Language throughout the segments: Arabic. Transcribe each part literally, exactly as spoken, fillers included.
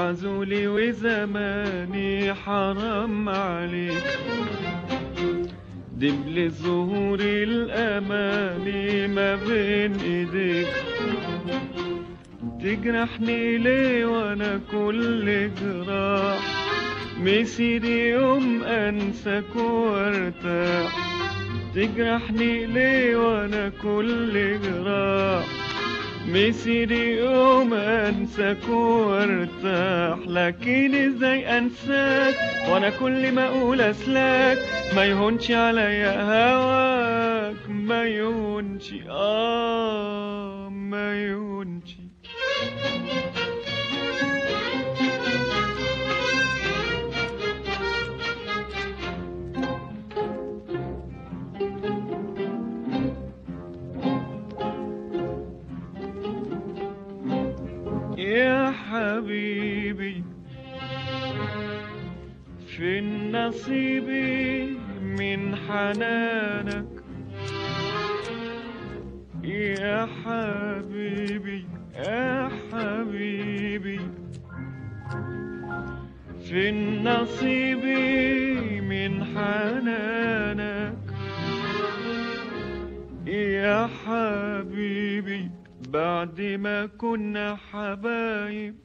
معزولي وزماني حرام عليك، دبل ظهور الأماني ما بين إيديك. تجرحني ليه وأنا كل جراح، مسيري يوم أنساك وارتاح. تجرحني ليه وأنا كل جراح، مسيري يوم أنساك وارتاح. لكن ازاي أنساك وأنا كل ما أقول أسلاك، ما يهونش عليا هواك، ما يهونش آه ما يهونش. يا حبيبي فين نصيبي من حنانك، يا حبيبي يا حبيبي فين نصيبي من حنانك، يا حبيبي بعد ما كنا حبايب.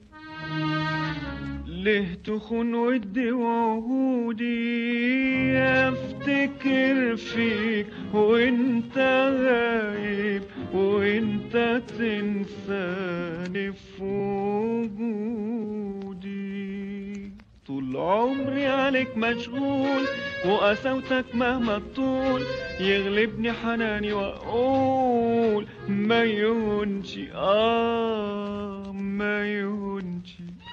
ليه تخون ودي وعهودي، افتكر فيك وانت غايب، وانت تنساني في وجودي. طول عمري عليك مشغول، وقساوتك مهما تطول يغلبني حناني واقول ما يهونش آه ما يهونش.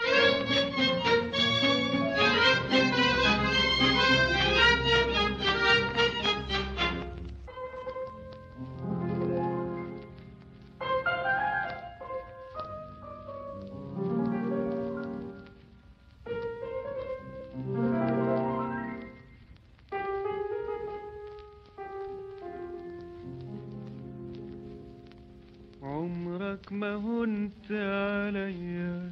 عمرك ما هنت عليا،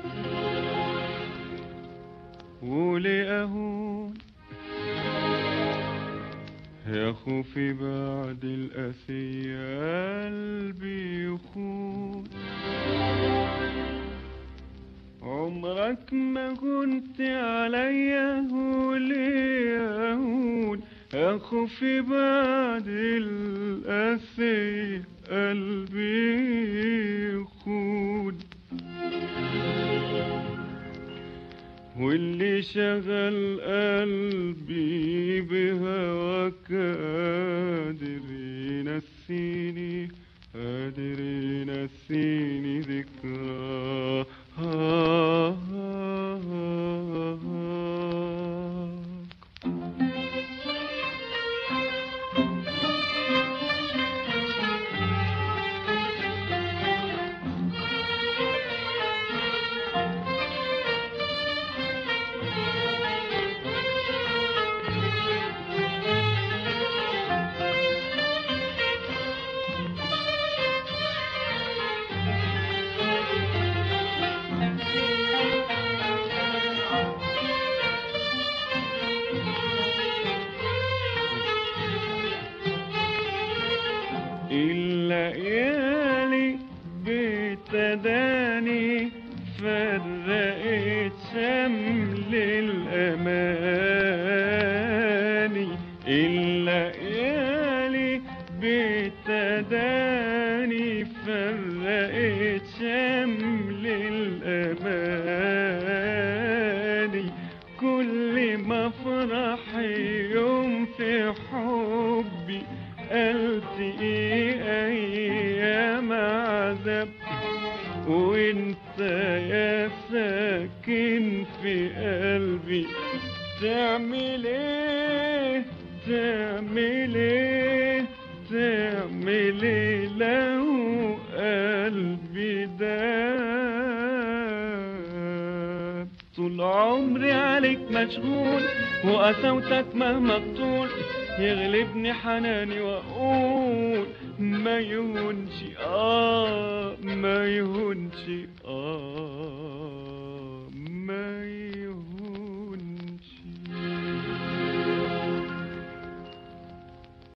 وليه أهون يا خوفي بعد القاسية قلبي يخون. عمرك ما كنت عليا، وليه أهون يا خوفي بعد القاسية قلبي يخون. واللي شغل قلبي بهواك قادر ينسيني، قادر ينسيني ذكرى الليالي بتداني فرقت شمل الأماني. الليالي بتداني فرقت شمل الأماني. كل ما افرح يوم في حبي التقي ايام عذاب، وانت يا ساكن في قلبي تعمل ايه تعمل ايه تعمل ايه لو قلبي داب. طول عمري عليك مشغول، وقساوتك مهما تطول يغلبني حناني واقول ما يهونش آه ما يهونش